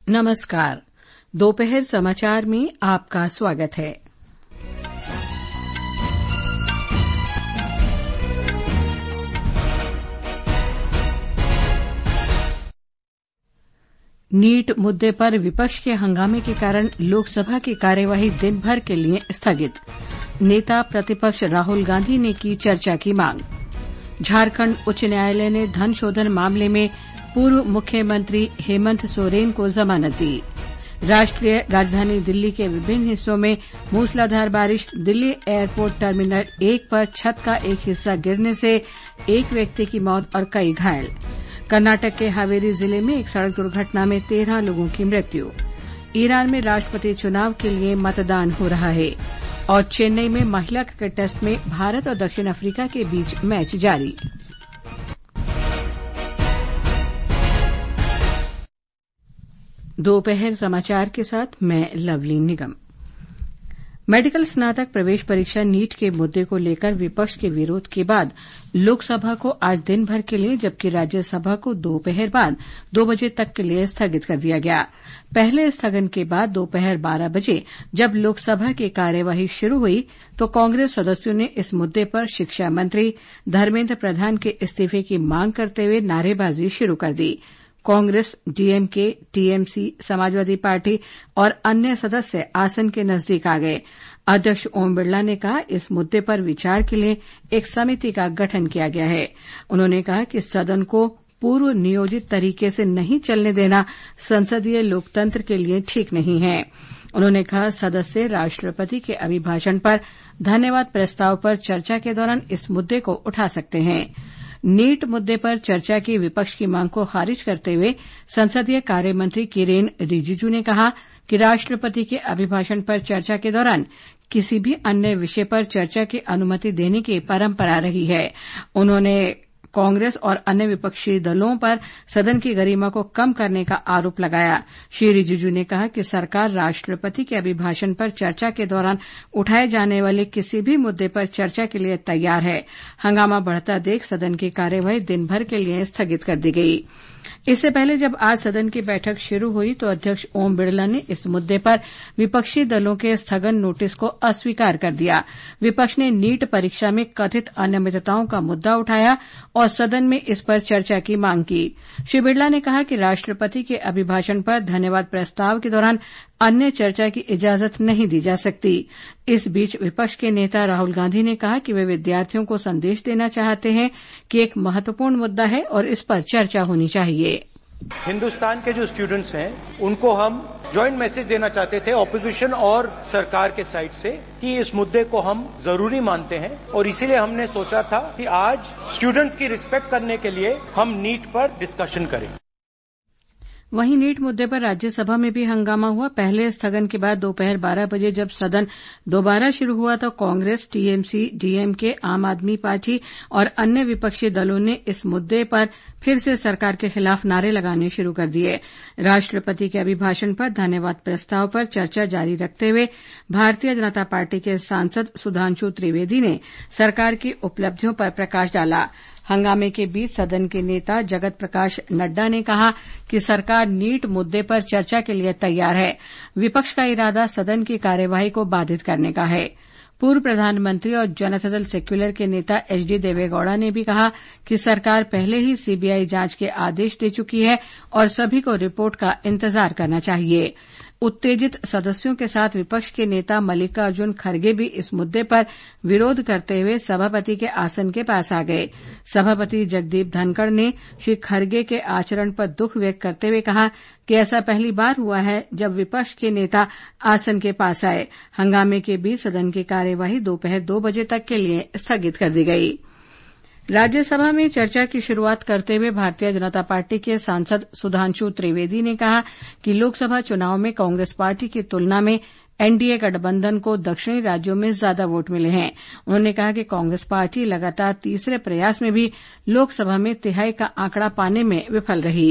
नमस्कार। दोपहर समाचार में आपका स्वागत है। नीट मुद्दे पर विपक्ष के हंगामे के कारण लोकसभा की कार्यवाही दिन भर के लिए स्थगित। नेता प्रतिपक्ष राहुल गांधी ने की चर्चा की मांग। झारखंड उच्च न्यायालय ने धन शोधन मामले में पूर्व मुख्यमंत्री हेमंत सोरेन को जमानत दी। राष्ट्रीय राजधानी दिल्ली के विभिन्न हिस्सों में मूसलाधार बारिश। दिल्ली एयरपोर्ट टर्मिनल 1 पर छत का एक हिस्सा गिरने से एक व्यक्ति की मौत और कई घायल। कर्नाटक के हावेरी जिले में एक सड़क दुर्घटना में 13 लोगों की मृत्यु। ईरान में राष्ट्रपति चुनाव के लिए मतदान हो रहा है और चेन्नई में महिला क्रिकेट टेस्ट में भारत और दक्षिण अफ्रीका के बीच मैच जारी। दोपहर समाचार के साथ मैं लवली निगम। मेडिकल स्नातक प्रवेश परीक्षा नीट के मुद्दे को लेकर विपक्ष के विरोध के बाद लोकसभा को आज दिन भर के लिए जबकि राज्यसभा को दोपहर बाद 2 बजे तक के लिए स्थगित कर दिया गया। पहले स्थगन के बाद दोपहर 12 बजे जब लोकसभा की कार्यवाही शुरू हुई तो कांग्रेस सदस्यों ने इस मुद्दे पर शिक्षा मंत्री धर्मेंद्र प्रधान के इस्तीफे की मांग करते हुए नारेबाजी शुरू कर दी। कांग्रेस, डीएमके, टीएमसी, समाजवादी पार्टी और अन्य सदस्य आसन के नजदीक आ गए। अध्यक्ष ओम बिरला ने कहा इस मुद्दे पर विचार के लिए एक समिति का गठन किया गया है। उन्होंने कहा कि सदन को पूर्व नियोजित तरीके से नहीं चलने देना संसदीय लोकतंत्र के लिए ठीक नहीं है। उन्होंने कहा सदस्य राष्ट्रपति के अभिभाषण पर धन्यवाद प्रस्ताव पर चर्चा के दौरान इस मुद्दे को उठा सकते हैं। नीट मुद्दे पर चर्चा की विपक्ष की मांग को खारिज करते हुए संसदीय कार्य मंत्री किरेन रिजिजू ने कहा कि राष्ट्रपति के अभिभाषण पर चर्चा के दौरान किसी भी अन्य विषय पर चर्चा की अनुमति देने की परंपरा रही है। उन्होंने कांग्रेस और अन्य विपक्षी दलों पर सदन की गरिमा को कम करने का आरोप लगाया। श्री रिजिजू ने कहा कि सरकार राष्ट्रपति के अभिभाषण पर चर्चा के दौरान उठाए जाने वाले किसी भी मुद्दे पर चर्चा के लिए तैयार है। हंगामा बढ़ता देख सदन की कार्यवाही दिन भर के लिए स्थगित कर दी गई। इससे पहले जब आज सदन की बैठक शुरू हुई तो अध्यक्ष ओम बिरला ने इस मुद्दे पर विपक्षी दलों के स्थगन नोटिस को अस्वीकार कर दिया। विपक्ष ने नीट परीक्षा में कथित अनियमितताओं का मुद्दा उठाया और सदन में इस पर चर्चा की मांग की। श्री बिरला ने कहा कि राष्ट्रपति के अभिभाषण पर धन्यवाद प्रस्ताव के दौरान अन्य चर्चा की इजाजत नहीं दी जा सकती। इस बीच विपक्ष के नेता राहुल गांधी ने कहा कि वे विद्यार्थियों को संदेश देना चाहते हैं कि एक महत्वपूर्ण मुद्दा है और इस पर चर्चा होनी चाहिए। हिंदुस्तान के जो स्टूडेंट्स हैं उनको हम जॉइंट मैसेज देना चाहते थे ऑपोजिशन और सरकार के साइड से कि इस मुद्दे को हम जरूरी मानते हैं और इसीलिए हमने सोचा था कि आज स्टूडेंट्स की रिस्पेक्ट करने के लिए हम नीट पर डिस्कशन करें। वहीं नीट मुद्दे पर राज्यसभा में भी हंगामा हुआ। पहले स्थगन के बाद दोपहर 12 बजे जब सदन दोबारा शुरू हुआ तो कांग्रेस, टीएमसी, डीएमके, आम आदमी पार्टी और अन्य विपक्षी दलों ने इस मुद्दे पर फिर से सरकार के खिलाफ नारे लगाने शुरू कर दिए। राष्ट्रपति के अभिभाषण पर धन्यवाद प्रस्ताव पर चर्चा जारी रखते हुए भारतीय जनता पार्टी के सांसद सुधांशु त्रिवेदी ने सरकार की उपलब्धियों पर प्रकाश डाला। हंगामे के बीच सदन के नेता जगत प्रकाश नड्डा ने कहा कि सरकार नीट मुद्दे पर चर्चा के लिए तैयार है। विपक्ष का इरादा सदन की कार्यवाही को बाधित करने का है। पूर्व प्रधानमंत्री और जनता दल सेक्यूलर के नेता एचडी देवेगौड़ा ने भी कहा कि सरकार पहले ही सीबीआई जांच के आदेश दे चुकी है और सभी को रिपोर्ट का इंतजार करना चाहिए। उत्तेजित सदस्यों के साथ विपक्ष के नेता मल्लिकार्जुन खड़गे भी इस मुद्दे पर विरोध करते हुए सभापति के आसन के पास आ गए। सभापति जगदीप धनखड़ ने श्री खड़गे के आचरण पर दुख व्यक्त करते हुए कहा कि ऐसा पहली बार हुआ है जब विपक्ष के नेता आसन के पास आए। हंगामे के बीच सदन की कार्यवाही दोपहर 2 बजे तक के लिए स्थगित कर दी गई। राज्यसभा में चर्चा की शुरुआत करते हुए भारतीय जनता पार्टी के सांसद सुधांशु त्रिवेदी ने कहा कि लोकसभा चुनाव में कांग्रेस पार्टी की तुलना में एनडीए गठबंधन को दक्षिणी राज्यों में ज्यादा वोट मिले हैं। उन्होंने कहा कि कांग्रेस पार्टी लगातार तीसरे प्रयास में भी लोकसभा में तिहाई का आंकड़ा पाने में विफल रही।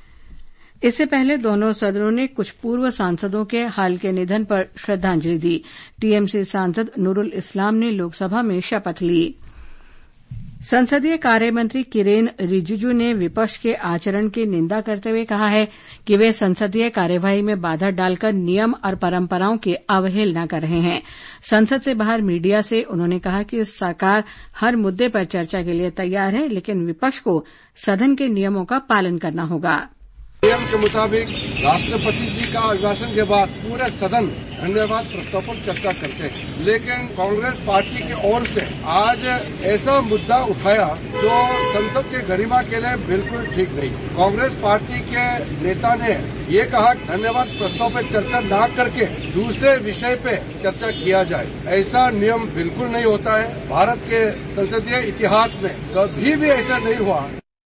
इससे पहले दोनों सदनों ने कुछ पूर्व सांसदों के हाल के निधन पर श्रद्धांजलि दी। टीएमसी सांसद नूरुल इस्लाम ने लोकसभा में शपथ ली। संसदीय कार्य मंत्री किरेन रिजिजू ने विपक्ष के आचरण की निंदा करते हुए कहा है कि वे संसदीय कार्यवाही में बाधा डालकर नियम और परंपराओं की अवहेलना कर रहे हैं। संसद से बाहर मीडिया से उन्होंने कहा कि सरकार हर मुद्दे पर चर्चा के लिए तैयार है, लेकिन विपक्ष को सदन के नियमों का पालन करना होगा। नियम के मुताबिक राष्ट्रपति जी का अभिभाषण के बाद पूरे सदन धन्यवाद प्रस्ताव पर चर्चा करते हैं, लेकिन कांग्रेस पार्टी की ओर से आज ऐसा मुद्दा उठाया जो संसद के गरिमा के लिए बिल्कुल ठीक नहीं। कांग्रेस पार्टी के नेता ने ये कहा धन्यवाद प्रस्ताव पर चर्चा न करके दूसरे विषय पे चर्चा किया जाए। ऐसा नियम बिल्कुल नहीं होता है। भारत के संसदीय इतिहास में कभी भी ऐसा नहीं हुआ।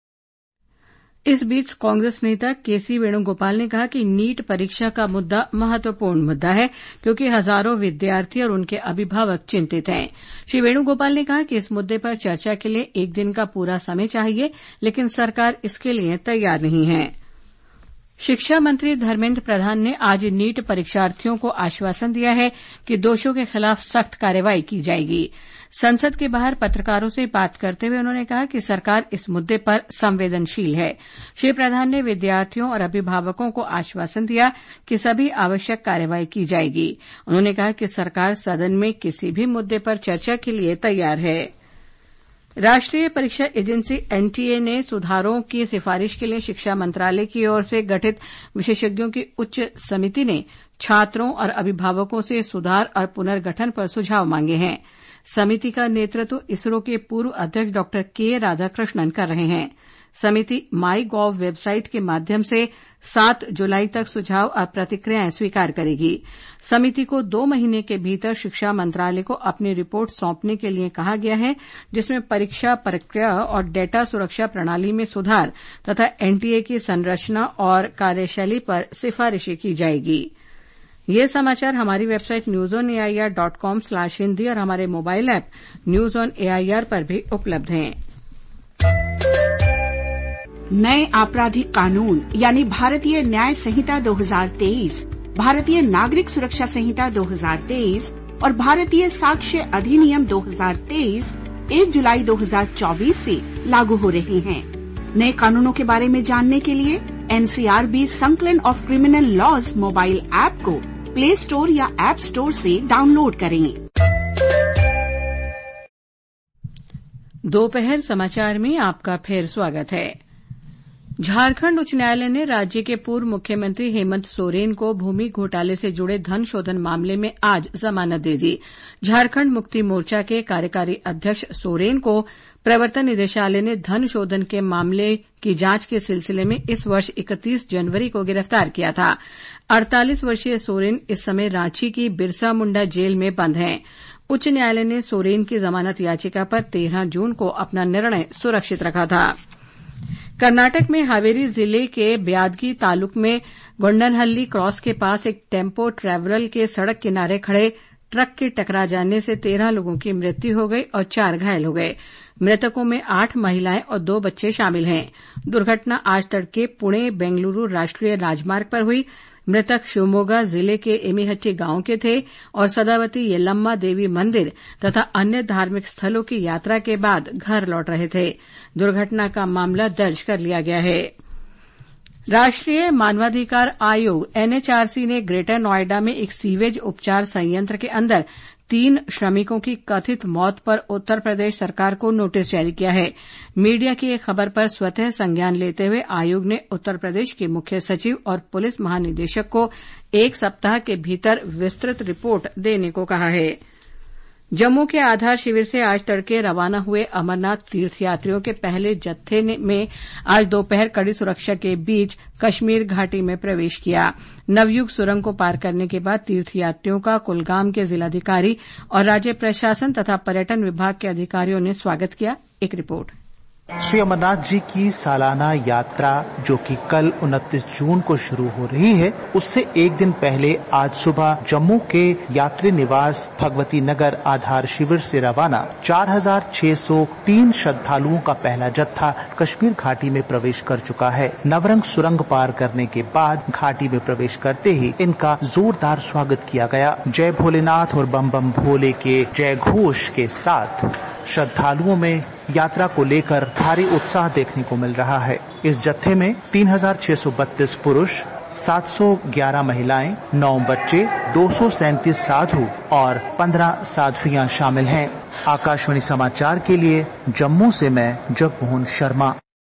इस बीच कांग्रेस नेता केसी वेणुगोपाल ने कहा कि नीट परीक्षा का मुद्दा महत्वपूर्ण मुद्दा है, क्योंकि हजारों विद्यार्थी और उनके अभिभावक चिंतित हैं। श्री वेणुगोपाल ने कहा कि इस मुद्दे पर चर्चा के लिए एक दिन का पूरा समय चाहिए, लेकिन सरकार इसके लिए तैयार नहीं है। शिक्षा मंत्री धर्मेंद्र प्रधान ने आज नीट परीक्षार्थियों को आश्वासन दिया है कि दोषियों के खिलाफ सख्त कार्रवाई की जाएगी। संसद के बाहर पत्रकारों से बात करते हुए उन्होंने कहा कि सरकार इस मुद्दे पर संवेदनशील है। श्री प्रधान ने विद्यार्थियों और अभिभावकों को आश्वासन दिया कि सभी आवश्यक कार्रवाई की जाएगी। उन्होंने कहा कि सरकार सदन में किसी भी मुद्दे पर चर्चा के लिए तैयार है। राष्ट्रीय परीक्षा एजेंसी एनटीए ने सुधारों की सिफारिश के लिए शिक्षा मंत्रालय की ओर से गठित विशेषज्ञों की उच्च समिति ने छात्रों और अभिभावकों से सुधार और पुनर्गठन पर सुझाव मांगे हैं। समिति का नेतृत्व इसरो के पूर्व अध्यक्ष डॉ के राधाकृष्णन कर रहे हैं। समिति माईगॉव वेबसाइट के माध्यम से 7 जुलाई तक सुझाव और प्रतिक्रियाएं स्वीकार करेगी। समिति को 2 महीने के भीतर शिक्षा मंत्रालय को अपनी रिपोर्ट सौंपने के लिए कहा गया है, जिसमें परीक्षा प्रक्रिया और डेटा सुरक्षा प्रणाली में सुधार तथा एनटीए की संरचना और कार्यशैली पर सिफारिशें की जाएगी। ये समाचार हमारी वेबसाइट newsonair.com/hindi और हमारे mobile app news on AIR पर भी उपलब्ध हैं। नए आपराधिक कानून यानी भारतीय न्याय संहिता 2023, भारतीय नागरिक सुरक्षा संहिता 2023 और भारतीय साक्ष्य अधिनियम 2023 1 जुलाई 2024 से लागू हो रहे हैं। नए कानूनों के बारे में जानने के लिए एनसीआरबी संकलन of criminal laws mobile app को प्ले स्टोर या ऐप स्टोर से डाउनलोड करें। दोपहर समाचार में आपका फिर स्वागत है। झारखंड उच्च न्यायालय ने राज्य के पूर्व मुख्यमंत्री हेमंत सोरेन को भूमि घोटाले से जुड़े धन शोधन मामले में आज जमानत दे दी। झारखंड मुक्ति मोर्चा के कार्यकारी अध्यक्ष सोरेन को प्रवर्तन निदेशालय ने धन शोधन के मामले की जांच के सिलसिले में इस वर्ष 31 जनवरी को गिरफ्तार किया था। 48 वर्षीय सोरेन इस समय रांची की बिरसा मुंडा जेल में बंद हैं। उच्च न्यायालय ने सोरेन की जमानत याचिका पर 13 जून को अपना निर्णय सुरक्षित रखा था। कर्नाटक में हावेरी जिले के ब्यादगी तालुक में गोंडनहल्ली क्रॉस के पास एक टेम्पो ट्रैवलर के सड़क किनारे खड़े ट्रक के टकरा जाने से 13 लोगों की मृत्यु हो गई और 4 घायल हो गए। मृतकों में 8 महिलाएं और 2 बच्चे शामिल हैं। दुर्घटना आज तड़के पुणे बेंगलुरु राष्ट्रीय राजमार्ग पर हुई। मृतक शिवमोगा जिले के एमीहट्टी गांव के थे और सदावती येलम्मा देवी मंदिर तथा अन्य धार्मिक स्थलों की यात्रा के बाद घर लौट रहे थे। दुर्घटना का मामला दर्ज कर लिया गया है। राष्ट्रीय मानवाधिकार आयोग एनएचआरसी ने ग्रेटर नोएडा में एक सीवेज उपचार संयंत्र के अंदर 3 श्रमिकों की कथित मौत पर उत्तर प्रदेश सरकार को नोटिस जारी किया है। मीडिया की एक खबर पर स्वतः संज्ञान लेते हुए आयोग ने उत्तर प्रदेश के मुख्य सचिव और पुलिस महानिदेशक को 1 सप्ताह के भीतर विस्तृत रिपोर्ट देने को कहा है। जम्मू के आधार शिविर से आज तड़के रवाना हुए अमरनाथ तीर्थयात्रियों के पहले जत्थे में आज दोपहर कड़ी सुरक्षा के बीच कश्मीर घाटी में प्रवेश किया। नवयुग सुरंग को पार करने के बाद तीर्थयात्रियों का कुलगाम के जिलाधिकारी और राज्य प्रशासन तथा पर्यटन विभाग के अधिकारियों ने स्वागत किया। एक रिपोर्ट। श्री अमरनाथ जी की सालाना यात्रा जो कि कल 29 जून को शुरू हो रही है, उससे एक दिन पहले आज सुबह जम्मू के यात्री निवास भगवती नगर आधार शिविर से रवाना 4603 श्रद्धालुओं का पहला जत्था कश्मीर घाटी में प्रवेश कर चुका है। नवरंग सुरंग पार करने के बाद घाटी में प्रवेश करते ही इनका जोरदार स्वागत किया गया। जय भोलेनाथ और बम बम भोले के जय घोष के साथ श्रद्धालुओं में यात्रा को लेकर भारी उत्साह देखने को मिल रहा है। इस जत्थे में 3632 पुरुष, 711 महिलाएं, 9 बच्चे, 237 साधु और 15 साध्वियां शामिल हैं। आकाशवाणी समाचार के लिए जम्मू से मैं जगमोहन शर्मा।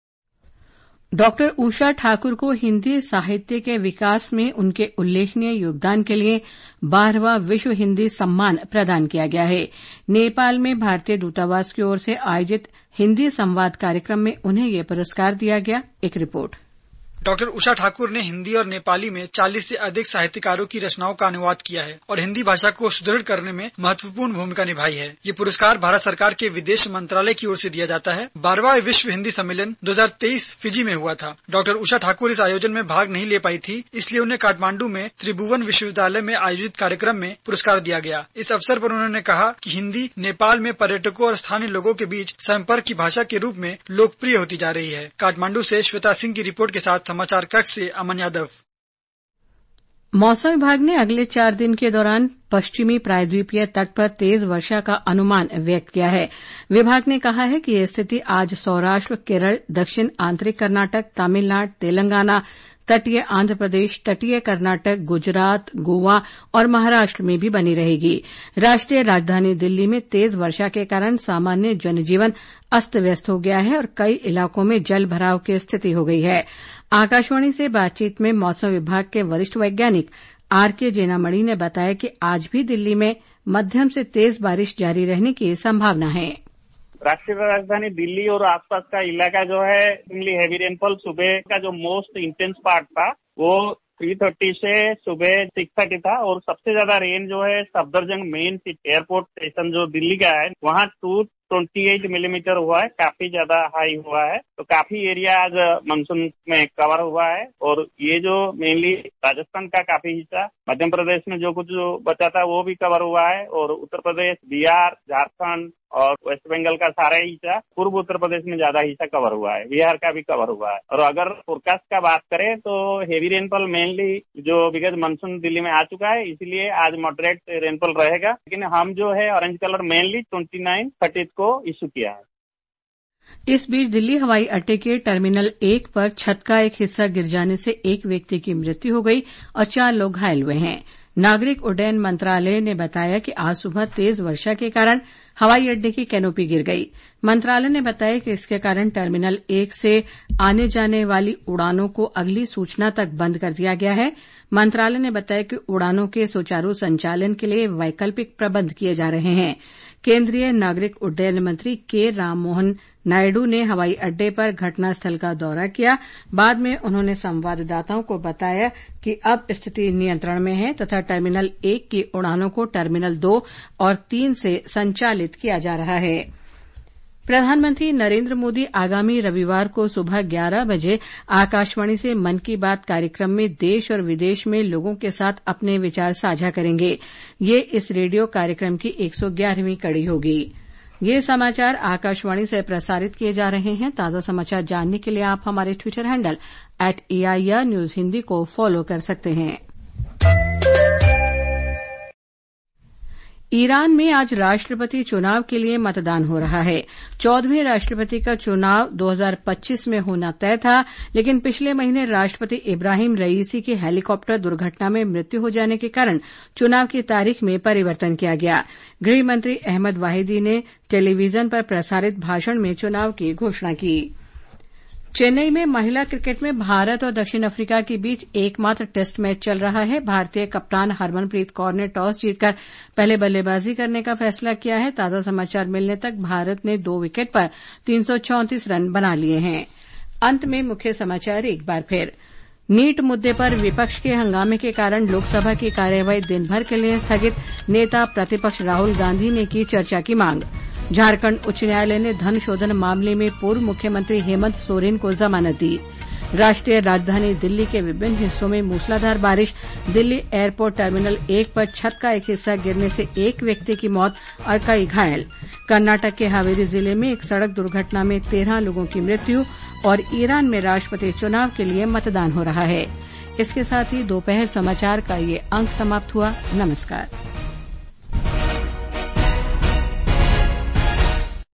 डॉक्टर उषा ठाकुर को हिंदी साहित्य के विकास में उनके उल्लेखनीय योगदान के लिए 12वां विश्व हिंदी सम्मान प्रदान किया गया है। नेपाल में भारतीय दूतावास की ओर से आयोजित हिंदी संवाद कार्यक्रम में उन्हें यह पुरस्कार दिया गया। एक रिपोर्ट। डॉक्टर उषा ठाकुर ने हिंदी और नेपाली में 40 से अधिक साहित्यकारों की रचनाओं का अनुवाद किया है और हिंदी भाषा को सुदृढ़ करने में महत्वपूर्ण भूमिका निभाई है। ये पुरस्कार भारत सरकार के विदेश मंत्रालय की ओर से दिया जाता है। 12वां विश्व हिंदी सम्मेलन 2023 फिजी में हुआ था। डॉक्टर उषा ठाकुर इस आयोजन में भाग नहीं ले पाई थी, इसलिए उन्हें काठमांडू में त्रिभुवन विश्वविद्यालय में आयोजित कार्यक्रम में पुरस्कार दिया गया। इस अवसर पर उन्होंने कहा कि हिंदी नेपाल में पर्यटकों और स्थानीय लोगों के बीच संपर्क की भाषा के रूप में लोकप्रिय होती जा रही है। काठमांडू से श्वेता सिंह की रिपोर्ट के साथ समाचार कक्ष से अमन यादव। मौसम विभाग ने अगले 4 दिन के दौरान पश्चिमी प्रायद्वीपीय तट पर तेज वर्षा का अनुमान व्यक्त किया है। विभाग ने कहा है कि यह स्थिति आज सौराष्ट्र, केरल, दक्षिण आंतरिक कर्नाटक, तमिलनाडु, तेलंगाना, तटीय आंध्र प्रदेश, तटीय कर्नाटक, गुजरात, गोवा और महाराष्ट्र में भी बनी रहेगी। राष्ट्रीय राजधानी दिल्ली में तेज वर्षा के कारण सामान्य जनजीवन अस्त व्यस्त हो गया है और कई इलाकों में जल भराव की स्थिति हो गई है। आकाशवाणी से बातचीत में मौसम विभाग के वरिष्ठ वैज्ञानिक आरके जेनामणि ने बताया कि आज भी दिल्ली में मध्यम से तेज बारिश जारी रहने की संभावना है। राष्ट्रीय राजधानी दिल्ली और आसपास का इलाका जो है हेवी रेनफॉल सुबह का जो मोस्ट इंटेंस पार्ट था वो 3:30 से सुबह 6:30 था और सबसे ज्यादा रेन जो है सफदरजंग मेन एयरपोर्ट स्टेशन जो दिल्ली का है वहाँ 228 मिलीमीटर हुआ है। काफी ज्यादा हाई हुआ है, तो काफी एरिया आज मानसून में कवर हुआ है। और ये जो मेनली राजस्थान का काफी हिस्सा, मध्य प्रदेश में जो कुछ बचा था वो भी कवर हुआ है और उत्तर प्रदेश, बिहार, झारखंड और वेस्ट बंगाल का सारा हिस्सा, पूर्व उत्तर प्रदेश में ज्यादा हिस्सा कवर हुआ है, बिहार का भी कवर हुआ है। और अगर फोरकास्ट का बात करें तो हेवी रेनफॉल मेनली जो बिकॉज मानसून दिल्ली में आ चुका है इसलिए आज मॉडरेट रेनफॉल रहेगा, लेकिन हम जो है ऑरेंज कलर मेनली 29-30 को इश्यू किया है। इस बीच दिल्ली हवाई अड्डे के टर्मिनल 1 पर छत का एक हिस्सा गिर जाने से एक व्यक्ति की मृत्यु हो गई और 4 लोग घायल हुए हैं। नागरिक उड्डयन मंत्रालय ने बताया कि आज सुबह तेज वर्षा के कारण हवाई अड्डे की कैनोपी गिर गई। मंत्रालय ने बताया कि इसके कारण टर्मिनल 1 से आने जाने वाली उड़ानों को अगली सूचना तक बंद कर दिया गया है। मंत्रालय ने बताया कि उड़ानों के सुचारू संचालन के लिए वैकल्पिक प्रबंध किए जा रहे हैं। केंद्रीय नागरिक उड्डयन मंत्री के राममोहन नायडू ने हवाई अड्डे पर घटनास्थल का दौरा किया। बाद में उन्होंने संवाददाताओं को बताया कि अब स्थिति नियंत्रण में है तथा टर्मिनल 1 की उड़ानों को टर्मिनल 2 और 3 से संचालित किया जा रहा है। प्रधानमंत्री नरेंद्र मोदी आगामी रविवार को सुबह 11 बजे आकाशवाणी से मन की बात कार्यक्रम में देश और विदेश में लोगों के साथ अपने विचार साझा करेंगे। ये इस रेडियो कार्यक्रम की 111वीं कड़ी होगी। ये समाचार आकाशवाणी से प्रसारित किए जा रहे हैं। ताजा समाचार जानने के लिए आप हमारे Twitter handle @AIR News Hindi को फॉलो कर सकते हैं। ईरान में आज राष्ट्रपति चुनाव के लिए मतदान हो रहा है। 14वें राष्ट्रपति का चुनाव 2025 में होना तय था, लेकिन पिछले महीने राष्ट्रपति इब्राहिम रईसी की हेलीकॉप्टर दुर्घटना में मृत्यु हो जाने के कारण चुनाव की तारीख में परिवर्तन किया गया। गृह मंत्री अहमद वाहिदी ने टेलीविजन पर प्रसारित भाषण में चुनाव की घोषणा की। चेन्नई में महिला क्रिकेट में भारत और दक्षिण अफ्रीका के बीच एकमात्र टेस्ट मैच चल रहा है। भारतीय कप्तान हरमनप्रीत कौर ने टॉस जीतकर पहले बल्लेबाजी करने का फैसला किया है। ताजा समाचार मिलने तक भारत ने 2 विकेट पर 334 रन बना लिए हैं। अंत में मुख्य समाचार एक बार फिर। नीट मुद्दे पर विपक्ष के हंगामे के कारण लोकसभा की कार्यवाही दिन भर के लिए स्थगित। नेता प्रतिपक्ष राहुल गांधी ने की चर्चा की मांग। झारखंड उच्च न्यायालय ने धन शोधन मामले में पूर्व मुख्यमंत्री हेमंत सोरेन को जमानत दी। राष्ट्रीय राजधानी दिल्ली के विभिन्न हिस्सों में मूसलाधार बारिश। दिल्ली एयरपोर्ट टर्मिनल 1 पर छत का एक हिस्सा गिरने से एक व्यक्ति की मौत और कई घायल। कर्नाटक के हावेरी जिले में एक सड़क दुर्घटना में 13 लोगों की मृत्यु। और ईरान में राष्ट्रपति चुनाव के लिए मतदान हो रहा है। इसके साथ ही दोपहर समाचार का ये अंक समाप्त हुआ। नमस्कार।